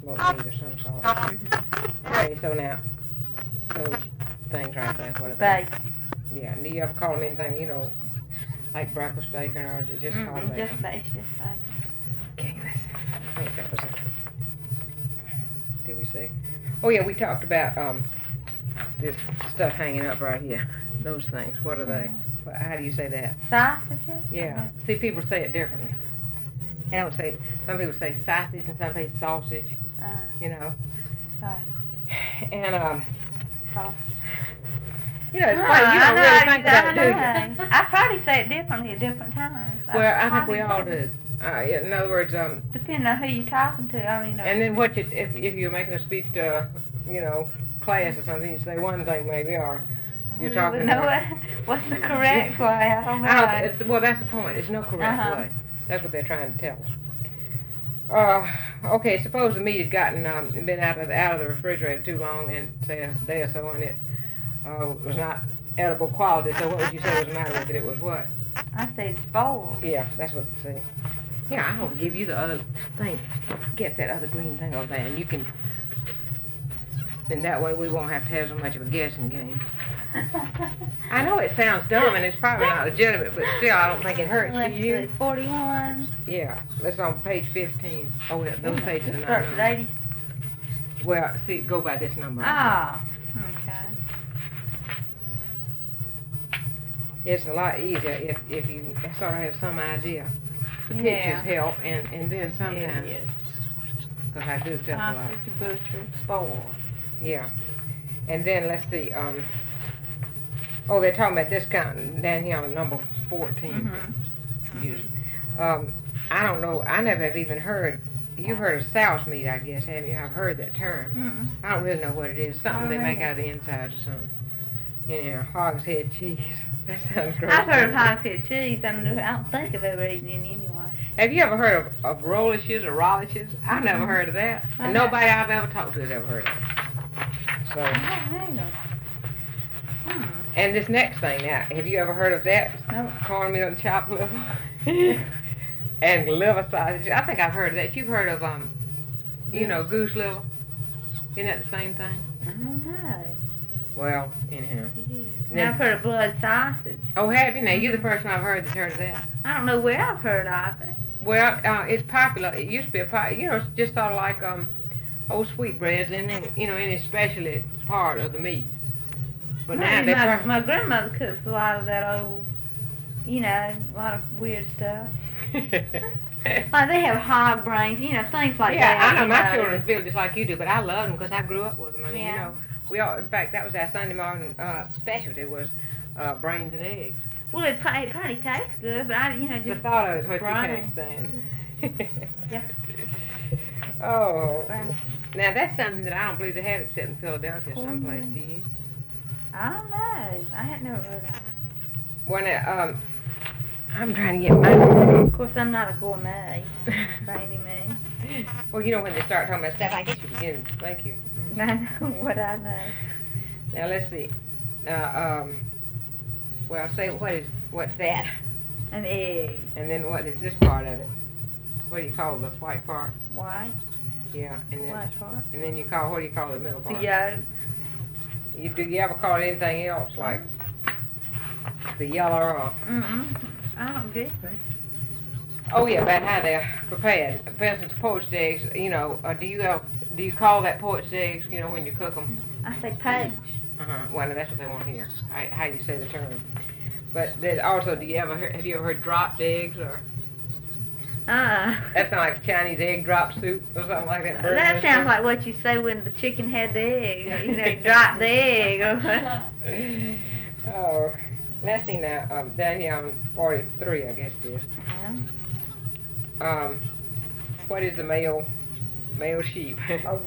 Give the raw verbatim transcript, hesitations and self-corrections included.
smoked meat of some sort. Mm-hmm. Okay, so now, those things right there, what are they? Bacon. Yeah, do you ever call them anything, you know, like breakfast bacon, or just call Mm-hmm. them Just bacon? bacon, just bacon. Okay, let's see. I think that was it. Did we say? Oh yeah, we talked about um this stuff hanging up right here. Those things. What are they? Wha- How do you say that? Sausages? Yeah. See, people say it differently. They don't say. Some people say sausage, and some people say sausage. Uh, You know. sausage. And um, Sausage. you know, it's Oh, funny. You I don't know, really I think about it, do you? know. I probably say it differently at different times. Well, I think we probably all do. Uh, yeah, in other words, um, Depending on who you're talking to, I mean. Uh, and then what you, if if you're making a speech to, you know, class or something, you say one thing maybe, or you're I talking. don't know about- what, what's the correct way. I don't know. I don't, it's, well, that's the point. There's no correct Uh-huh. way. That's what they're trying to tell us. Uh, okay, suppose the meat had gotten um, been out of the, out of the refrigerator too long, and say a day or so, and it uh, was not edible quality. So what would you say was the matter with it? It was what? I say it's spoiled. Yeah, that's what they say. Yeah, I'll give you the other thing. Get that other green thing over there, and you can. Then that way we won't have to have so much of a guessing game. I know it sounds dumb, and it's probably not legitimate, but still, I don't think it hurts. Do Let's you? see, forty-one. Yeah, that's on page fifteen. Oh, yeah, those pages are not Starts at numbered. eighty. Well, see, go by this number. Ah, okay. It's a lot easier if, if you sort of have some idea. The pictures Yeah. help, and, and then sometimes, Yes, because I do stuff a lot. sausage, butcher, spoiled. Yeah. And then, let's see, um, oh, they're talking about discount down here on number fourteen. Mm-hmm. Use. Um, I don't know, I never have even heard, you've heard of souse meat, I guess, haven't you? I've heard that term. Mm-mm. I don't really know what it is. Something they make Alright. out of the insides or something. Yeah, hog's head cheese. That sounds gross. I've heard of hog's head cheese. I don't, know, I don't think I've ever eaten any anyway. Have you ever heard of, of rollishes or rollishes? I've never Mhm. heard of that. I And have. nobody I've ever talked to has ever heard of it. So, I don't know. Hmm. and this next thing now, have you ever heard of that? No. Cornmeal and chopped liver? And liver sausage. I think I've heard of that. You've heard of, um, you know, goose liver? Isn't that the same thing? I don't know. Well, anyhow. Now I've heard of blood sausage. Oh, have you? Now, you're the person I've heard that's heard of that. I don't know where I've heard of it. Well, uh, it's popular. It used to be a pop, you know, it's just sort of like um, old sweetbreads, and then you know, any specialty part of the meat. But now my, they my, pro- my grandmother cooks a lot of that old, you know, a lot of weird stuff. Like they have hog brains, you know, things like yeah, that. I know you my children feel just like you do, but I love them because I grew up with them. I mean, you Yeah. know, we all. In fact, that was our Sunday morning uh, specialty was uh, brains and eggs. Well, it, pro- it probably tastes good, but I, you know, The just thought of it is what brain. you can't stand. Yeah. Oh, Brain. now that's something that I don't believe they have except in Philadelphia someplace. Do you? I don't know. I had never heard of it. Well, now, um, I'm trying to get my. Of course, I'm not a gourmet by any means. Well, you know when they start talking about stuff, I guess you begin. Thank you. I know what I know. Now let's see. Uh, um, well, say what is what's that, An egg. and then what is this part of it? What do you call the white part? White. Yeah, and then White part. and then you call what do you call the middle The part? yolk. You do you ever call it anything else like the yellow or? Mm-mm. I don't get it. Oh yeah, about how they're prepared. For instance, poached eggs. You know, uh, do you uh, do you call that poached eggs? You know, when you cook them. I say poach. Uh-huh. Well, that's what they want here. How, how you say the term. But there's also, do you ever heard, have you ever heard dropped eggs or? Uh, That sounds like Chinese egg drop soup or something like that. that sounds like what you say when the chicken had the egg. You know, you drop the egg. Or Oh, let's see now. Um, down here on forty-three, I guess it is. Um, what is the male male sheep? Oh,